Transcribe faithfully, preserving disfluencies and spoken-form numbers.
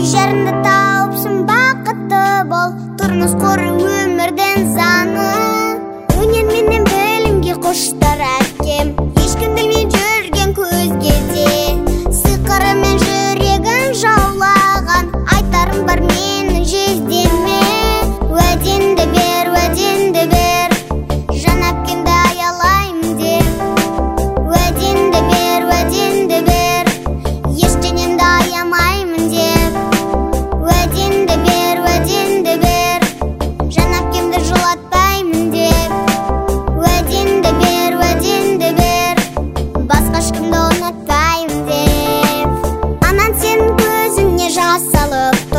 жарыңды тауыпсың, бақытты бол. Тұрмыс құру өмірдің заңы. Өнер менен білімге қоштар әкем, ешкім білмей жүрген көзге де. Сиқырымен жүрегін жаулаған, айтарым бар менің жездеме. Уәдеңді бер, уәдеңді бер, жан әпкемді аялаймын деп. Уәдеңді бер, уәдеңді бер, ештеңемді аямаймын деп. Уәдеңді бер, уәдеңді бер, жан әпкемді жылатпаймын деп. Уәдеңді бер, уәдеңді бер, басқа ешкімді ұнатпаймын деп. Анан сенің көзіңе жас салып,